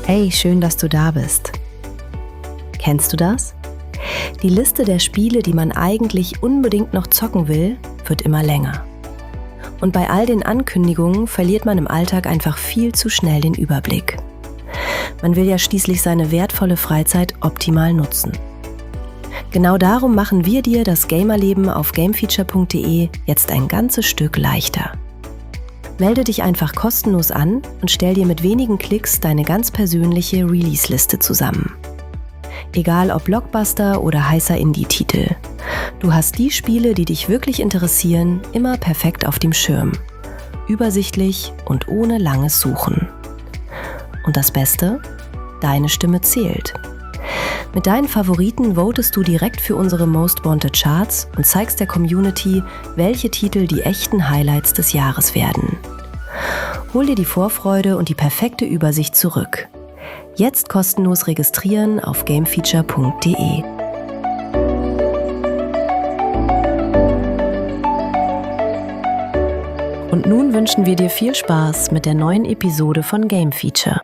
Hey, schön, dass du da bist. Kennst du das? Die Liste der Spiele, die man eigentlich unbedingt noch zocken will, wird immer länger. Und bei all den Ankündigungen verliert man im Alltag einfach viel zu schnell den Überblick. Man will ja schließlich seine wertvolle Freizeit optimal nutzen. Genau darum machen wir dir das Gamerleben auf gamefeature.de jetzt ein ganzes Stück leichter. Melde dich einfach kostenlos an und stell dir mit wenigen Klicks deine ganz persönliche Release-Liste zusammen. Egal ob Blockbuster oder heißer Indie-Titel. Du hast die Spiele, die dich wirklich interessieren, immer perfekt auf dem Schirm. Übersichtlich und ohne langes Suchen. Und das Beste? Deine Stimme zählt. Mit deinen Favoriten votest du direkt für unsere Most Wanted Charts und zeigst der Community, welche Titel die echten Highlights des Jahres werden. Hol dir die Vorfreude und die perfekte Übersicht zurück. Jetzt kostenlos registrieren auf gamefeature.de. Und nun wünschen wir dir viel Spaß mit der neuen Episode von Game Feature.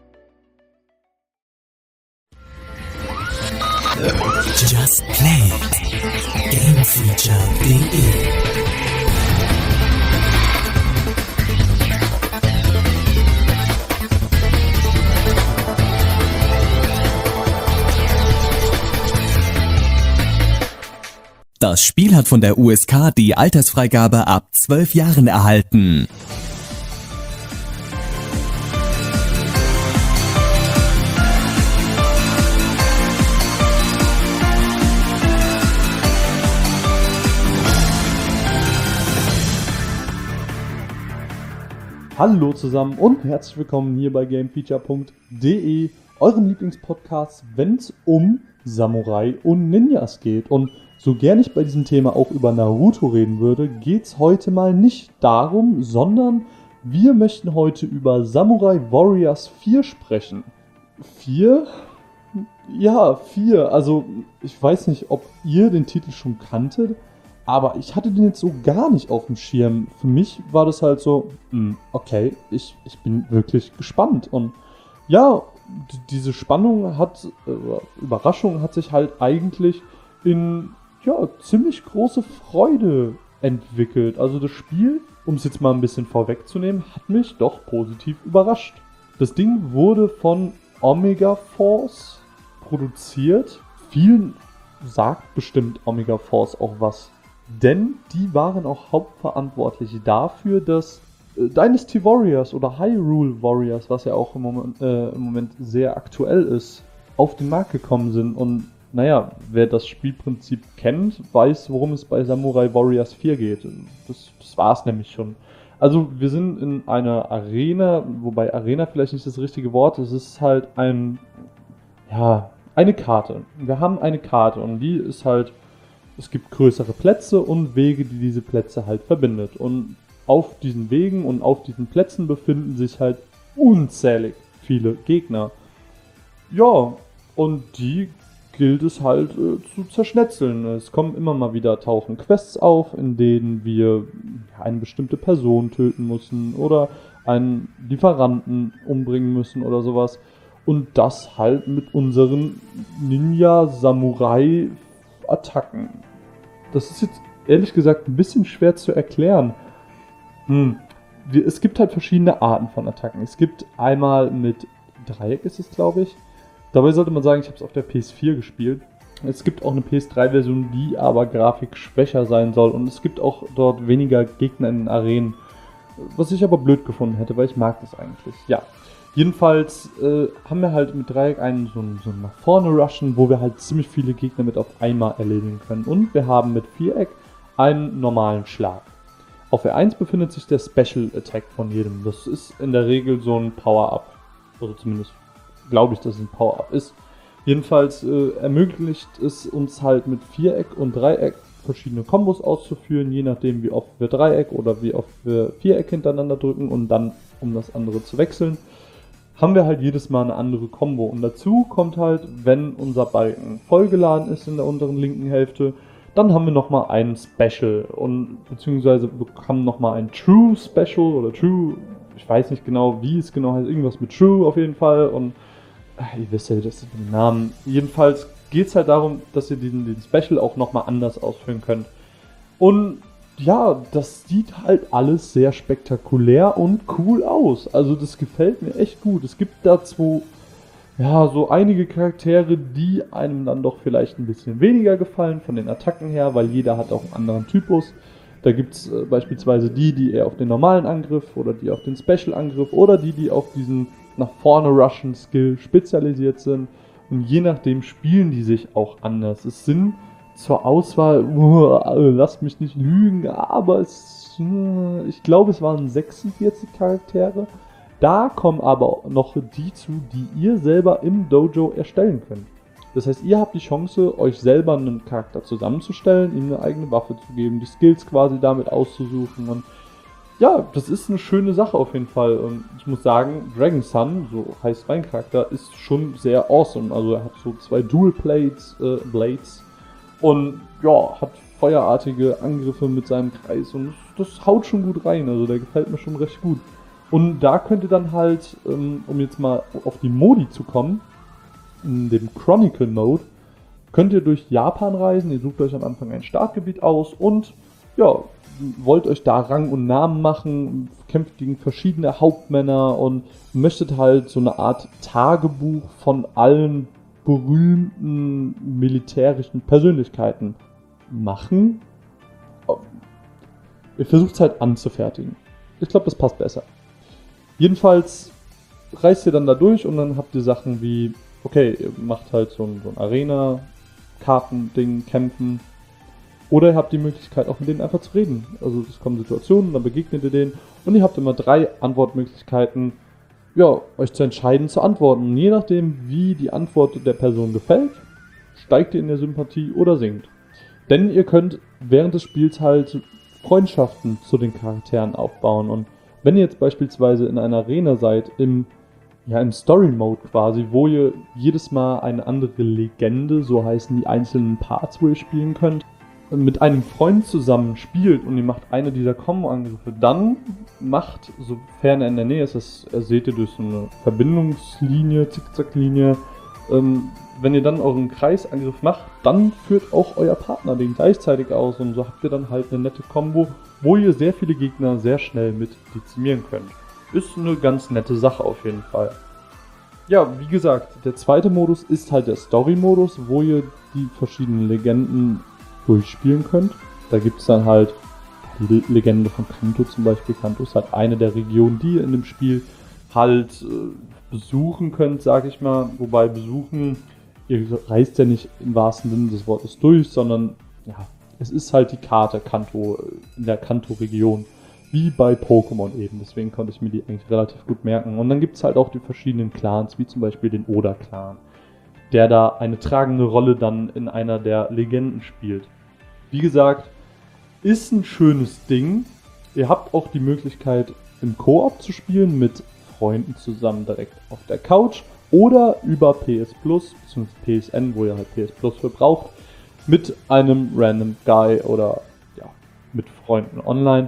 Just Play Gamefeature.de. Das Spiel hat von der USK die Altersfreigabe ab 12 Jahren erhalten. Hallo zusammen und herzlich willkommen hier bei gamefeature.de, eurem Lieblingspodcast, wenn es um Samurai und Ninjas geht. Und so gern ich bei diesem Thema auch über Naruto reden würde, geht es heute mal nicht darum, sondern wir möchten heute über Samurai Warriors 4 sprechen. 4? Ja, 4. Also ich weiß nicht, ob ihr den Titel schon kanntet, aber ich hatte den jetzt so gar nicht auf dem Schirm. Für mich war das halt so, okay, ich bin wirklich gespannt. Und ja, diese Überraschung hat sich halt eigentlich in ziemlich große Freude entwickelt. Also das Spiel, um es jetzt mal ein bisschen vorwegzunehmen, hat mich doch positiv überrascht. Das Ding wurde von Omega Force produziert. Vielen sagt bestimmt Omega Force auch was. Denn die waren auch hauptverantwortlich dafür, dass Dynasty Warriors oder Hyrule Warriors, was ja auch im Moment sehr aktuell ist, auf den Markt gekommen sind. Und naja, wer das Spielprinzip kennt, weiß, worum es bei Samurai Warriors 4 geht. Das war es nämlich schon. Also wir sind in einer Arena, wobei Arena vielleicht nicht das richtige Wort ist. Es ist halt eine Karte. Wir haben eine Karte und die ist halt, es gibt größere Plätze und Wege, die diese Plätze halt verbindet. Und auf diesen Wegen und auf diesen Plätzen befinden sich halt unzählig viele Gegner. Ja, und die gilt es halt zu zerschnetzeln. Es kommen immer mal wieder, tauchen Quests auf, in denen wir eine bestimmte Person töten müssen oder einen Lieferanten umbringen müssen oder sowas. Und das halt mit unseren Ninja-Samurai-Attacken. Das ist jetzt ehrlich gesagt ein bisschen schwer zu erklären. Es gibt halt verschiedene Arten von Attacken. Es gibt einmal mit Dreieck, ist es glaube ich. Dabei sollte man sagen, ich habe es auf der PS4 gespielt. Es gibt auch eine PS3-Version, die aber grafikschwächer sein soll. Und es gibt auch dort weniger Gegner in den Arenen. Was ich aber blöd gefunden hätte, weil ich mag das eigentlich. Ja, jedenfalls haben wir halt mit Dreieck einen so nach vorne rushen, wo wir halt ziemlich viele Gegner mit auf einmal erledigen können. Und wir haben mit Viereck einen normalen Schlag. Auf R1 befindet sich der Special Attack von jedem. Das ist in der Regel so ein Power-Up. Also zumindest glaube ich, dass es ein Power-Up ist. Jedenfalls ermöglicht es uns halt mit Viereck und Dreieck verschiedene Kombos auszuführen, je nachdem wie oft wir Dreieck oder wie oft wir Viereck hintereinander drücken und dann, um das andere zu wechseln, haben wir halt jedes Mal eine andere Kombo. Und dazu kommt halt, wenn unser Balken vollgeladen ist in der unteren linken Hälfte, dann haben wir nochmal einen Special und beziehungsweise bekommen nochmal ein True Special oder True, ich weiß nicht genau, wie es genau heißt, irgendwas mit True auf jeden Fall. Und Ihr wisst ja, das sind die Namen. Jedenfalls geht es halt darum, dass ihr den Special auch nochmal anders ausführen könnt. Und ja, das sieht halt alles sehr spektakulär und cool aus. Also das gefällt mir echt gut. Es gibt dazu ja so einige Charaktere, die einem dann doch vielleicht ein bisschen weniger gefallen von den Attacken her, weil jeder hat auch einen anderen Typus. Da gibt es beispielsweise die eher auf den normalen Angriff oder die auf den Special-Angriff oder die auf diesen nach vorne rushen Skill spezialisiert sind. Und je nachdem spielen die sich auch anders. Es sind zur Auswahl, lasst mich nicht lügen, aber ich glaube, es waren 46 Charaktere. Da kommen aber noch die zu, die ihr selber im Dojo erstellen könnt. Das heißt, ihr habt die Chance, euch selber einen Charakter zusammenzustellen, ihm eine eigene Waffe zu geben, die Skills quasi damit auszusuchen. Und ja, das ist eine schöne Sache auf jeden Fall. Und ich muss sagen, Dragon Sun, so heißt mein Charakter, ist schon sehr awesome. Also er hat so 2 Dual Blades und ja, hat feuerartige Angriffe mit seinem Kreis und das haut schon gut rein. Also der gefällt mir schon recht gut. Und da könnt ihr dann halt, um jetzt mal auf die Modi zu kommen, in dem Chronicle Mode, könnt ihr durch Japan reisen. Ihr sucht euch am Anfang ein Startgebiet aus und ja, wollt euch da Rang und Namen machen, kämpft gegen verschiedene Hauptmänner und möchtet halt so eine Art Tagebuch von allen berühmten militärischen Persönlichkeiten machen. Ihr versucht es halt anzufertigen. Ich glaube, das passt besser. Jedenfalls reist ihr dann da durch und dann habt ihr Sachen wie, okay, ihr macht halt so ein Arena-Karten-Ding, Kämpfen. Oder ihr habt die Möglichkeit, auch mit denen einfach zu reden. Also es kommen Situationen, dann begegnet ihr denen und ihr habt immer 3 Antwortmöglichkeiten, ja, euch zu entscheiden, zu antworten. Und je nachdem, wie die Antwort der Person gefällt, steigt ihr in der Sympathie oder sinkt. Denn ihr könnt während des Spiels halt Freundschaften zu den Charakteren aufbauen. Und wenn ihr jetzt beispielsweise in einer Arena seid, im Story-Mode quasi, wo ihr jedes Mal eine andere Legende, so heißen die einzelnen Parts, wo ihr spielen könnt, mit einem Freund zusammen spielt und ihr macht eine dieser Combo-Angriffe, dann macht, sofern er in der Nähe ist, das seht ihr durch so eine Verbindungslinie, Zickzacklinie, wenn ihr dann euren Kreisangriff macht, dann führt auch euer Partner den gleichzeitig aus und so habt ihr dann halt eine nette Combo, wo ihr sehr viele Gegner sehr schnell mit dezimieren könnt. Ist eine ganz nette Sache auf jeden Fall. Ja, wie gesagt, der zweite Modus ist halt der Story-Modus, wo ihr die verschiedenen Legenden durchspielen könnt. Da gibt es dann halt die Legende von Kanto zum Beispiel. Kanto ist halt eine der Regionen, die ihr in dem Spiel halt besuchen könnt, sag ich mal. Wobei besuchen, ihr reist ja nicht im wahrsten Sinne des Wortes durch, sondern ja, es ist halt die Karte Kanto in der Kanto-Region. Wie bei Pokémon eben. Deswegen konnte ich mir die eigentlich relativ gut merken. Und dann gibt es halt auch die verschiedenen Clans, wie zum Beispiel den Oda-Clan, der da eine tragende Rolle dann in einer der Legenden spielt. Wie gesagt, ist ein schönes Ding. Ihr habt auch die Möglichkeit, im Koop zu spielen, mit Freunden zusammen direkt auf der Couch oder über PS Plus, bzw. PSN, wo ihr halt PS Plus für braucht, mit einem random Guy oder ja, mit Freunden online.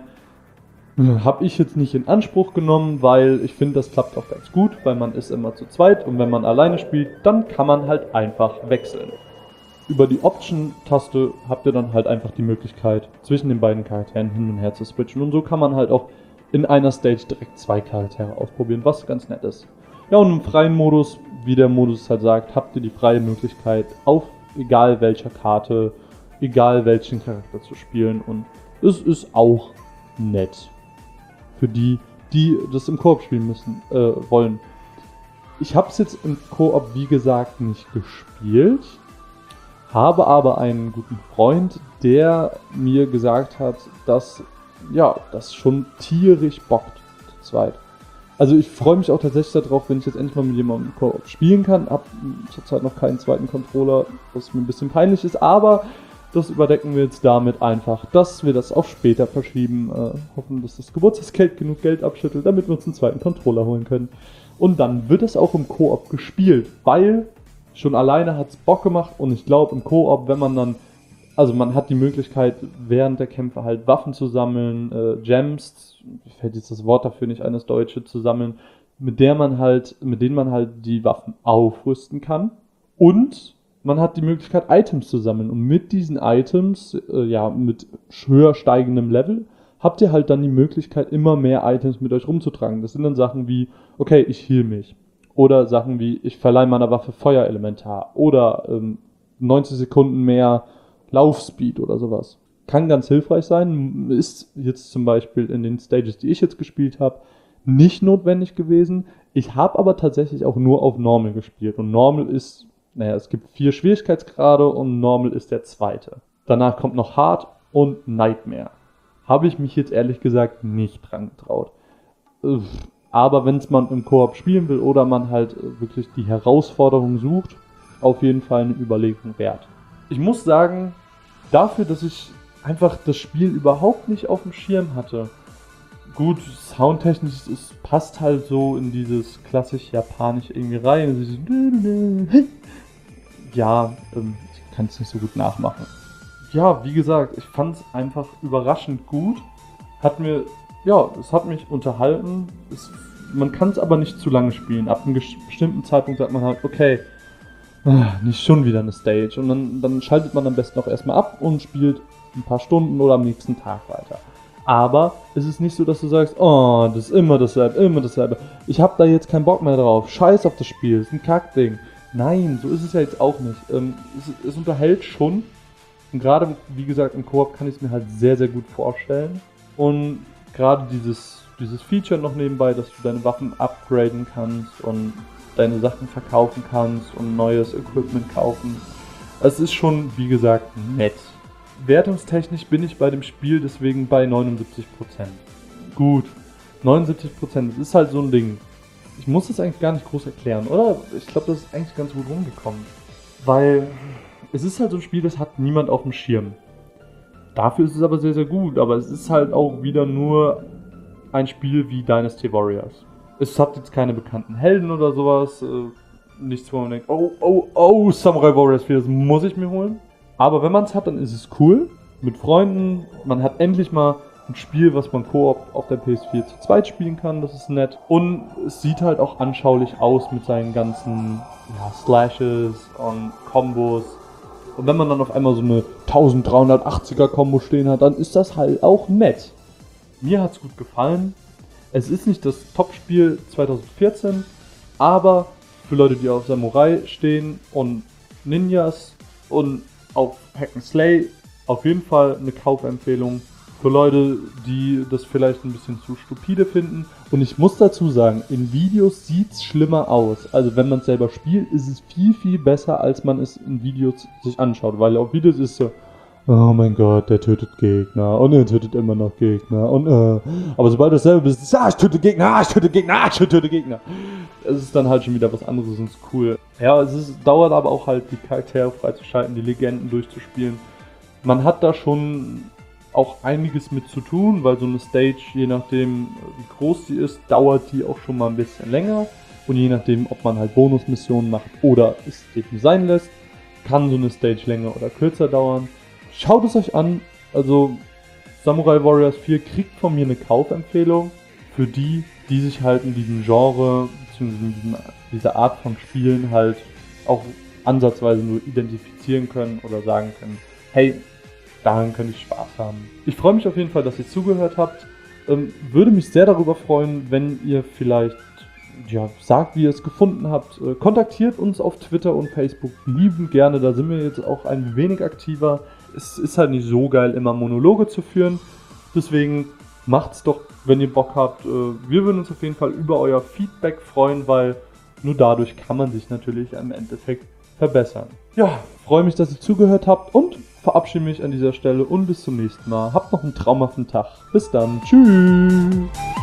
Habe ich jetzt nicht in Anspruch genommen, weil ich finde, das klappt auch ganz gut, weil man ist immer zu zweit und wenn man alleine spielt, dann kann man halt einfach wechseln. Über die Option-Taste habt ihr dann halt einfach die Möglichkeit, zwischen den beiden Charakteren hin und her zu switchen. Und so kann man halt auch in einer Stage direkt 2 Charaktere ausprobieren, was ganz nett ist. Ja, und im freien Modus, wie der Modus halt sagt, habt ihr die freie Möglichkeit, auf egal welcher Karte, egal welchen Charakter zu spielen. Und es ist auch nett. Für die das im Koop spielen wollen. Ich habe es jetzt im Koop, wie gesagt, nicht gespielt. Habe aber einen guten Freund, der mir gesagt hat, dass das schon tierisch bockt zu zweit. Also ich freue mich auch tatsächlich darauf, wenn ich jetzt endlich mal mit jemandem spielen kann. Hab zurzeit noch keinen zweiten Controller, was mir ein bisschen peinlich ist, aber das überdecken wir jetzt damit einfach, dass wir das auf später verschieben. Hoffen, dass das Geburtstagsgeld genug Geld abschüttelt, damit wir uns einen zweiten Controller holen können. Und dann wird es auch im Koop gespielt, weil schon alleine hat es Bock gemacht und ich glaube im Koop, wenn man dann, also man hat die Möglichkeit während der Kämpfe halt Waffen zu sammeln, Gems, mir fällt jetzt das Wort dafür nicht ein, das Deutsche, zu sammeln, mit denen man halt die Waffen aufrüsten kann. Und man hat die Möglichkeit, Items zu sammeln. Und mit diesen Items, mit höher steigendem Level, habt ihr halt dann die Möglichkeit, immer mehr Items mit euch rumzutragen. Das sind dann Sachen wie, okay, ich heal mich. Oder Sachen wie, ich verleihe meiner Waffe Feuerelementar. Oder 90 Sekunden mehr Laufspeed oder sowas. Kann ganz hilfreich sein. Ist jetzt zum Beispiel in den Stages, die ich jetzt gespielt habe, nicht notwendig gewesen. Ich habe aber tatsächlich auch nur auf Normal gespielt. Und Normal ist, es gibt 4 Schwierigkeitsgrade und Normal ist der 2. Danach kommt noch Hard und Nightmare. Habe ich mich jetzt ehrlich gesagt nicht dran getraut. Aber wenn es man im Koop spielen will oder man halt wirklich die Herausforderung sucht, auf jeden Fall eine Überlegung wert. Ich muss sagen, dafür, dass ich einfach das Spiel überhaupt nicht auf dem Schirm hatte. Gut, soundtechnisch, es passt halt so in dieses klassisch japanisch irgendwie rein. Ja, ich kann es nicht so gut nachmachen. Ja, wie gesagt, ich fand es einfach überraschend gut. Es hat mich unterhalten. Man kann es aber nicht zu lange spielen. Ab einem bestimmten Zeitpunkt sagt man halt, okay, nicht schon wieder eine Stage. Und dann schaltet man am besten auch erstmal ab und spielt ein paar Stunden oder am nächsten Tag weiter. Aber es ist nicht so, dass du sagst, oh, das ist immer dasselbe. Ich habe da jetzt keinen Bock mehr drauf. Scheiß auf das Spiel, das ist ein Kackding. Nein, so ist es ja jetzt auch nicht. Es unterhält schon. Und gerade, wie gesagt, im Koop kann ich es mir halt sehr, sehr gut vorstellen. Und gerade dieses Feature noch nebenbei, dass du deine Waffen upgraden kannst und deine Sachen verkaufen kannst und neues Equipment kaufen. Es ist schon, wie gesagt, nett. Wertungstechnisch bin ich bei dem Spiel deswegen bei 79%. Gut, 79%, das ist halt so ein Ding. Ich muss das eigentlich gar nicht groß erklären, oder? Ich glaube, das ist eigentlich ganz gut rumgekommen. Weil es ist halt so ein Spiel, das hat niemand auf dem Schirm. Dafür ist es aber sehr, sehr gut. Aber es ist halt auch wieder nur ein Spiel wie Dynasty Warriors. Es hat jetzt keine bekannten Helden oder sowas. Nichts, wo man denkt, oh, Samurai Warriors 4, das muss ich mir holen. Aber wenn man es hat, dann ist es cool. Mit Freunden. Man hat endlich mal ein Spiel, was man Koop auf der PS4 zu zweit spielen kann. Das ist nett. Und es sieht halt auch anschaulich aus mit seinen ganzen Slashes und Kombos. Und wenn man dann auf einmal so eine 1380er Kombo stehen hat, dann ist das halt auch nett. Mir hat's gut gefallen. Es ist nicht das Top-Spiel 2014, aber für Leute, die auf Samurai stehen und Ninjas und auf Hack'n'Slay, auf jeden Fall eine Kaufempfehlung. Für Leute, die das vielleicht ein bisschen zu stupide finden. Und ich muss dazu sagen, in Videos sieht's schlimmer aus. Also wenn man es selber spielt, ist es viel, viel besser, als man es in Videos sich anschaut. Weil auf Videos ist so, oh mein Gott, der tötet Gegner. Und er tötet immer noch Gegner. Aber sobald du selber bist, ich töte Gegner, ich töte Gegner, ich töte Gegner. Es ist dann halt schon wieder was anderes und ist cool. Ja, dauert aber auch halt, die Charaktere freizuschalten, die Legenden durchzuspielen. Man hat da schon auch einiges mit zu tun, weil so eine Stage, je nachdem wie groß sie ist, dauert die auch schon mal ein bisschen länger. Und je nachdem, ob man halt Bonusmissionen macht oder es eben sein lässt, kann so eine Stage länger oder kürzer dauern. Schaut es euch an, also Samurai Warriors 4 kriegt von mir eine Kaufempfehlung für die sich halt in diesem Genre, beziehungsweise dieser Art von Spielen halt auch ansatzweise nur identifizieren können oder sagen können, hey, daran könnte ich Spaß haben. Ich freue mich auf jeden Fall, dass ihr zugehört habt. Würde mich sehr darüber freuen, wenn ihr vielleicht sagt, wie ihr es gefunden habt. Kontaktiert uns auf Twitter und Facebook liebend gerne. Da sind wir jetzt auch ein wenig aktiver. Es ist halt nicht so geil, immer Monologe zu führen. Deswegen macht's doch, wenn ihr Bock habt. Wir würden uns auf jeden Fall über euer Feedback freuen, weil nur dadurch kann man sich natürlich im Endeffekt verbessern. Ja, freue mich, dass ihr zugehört habt und verabschiede mich an dieser Stelle und bis zum nächsten Mal. Habt noch einen traumhaften Tag. Bis dann. Tschüss.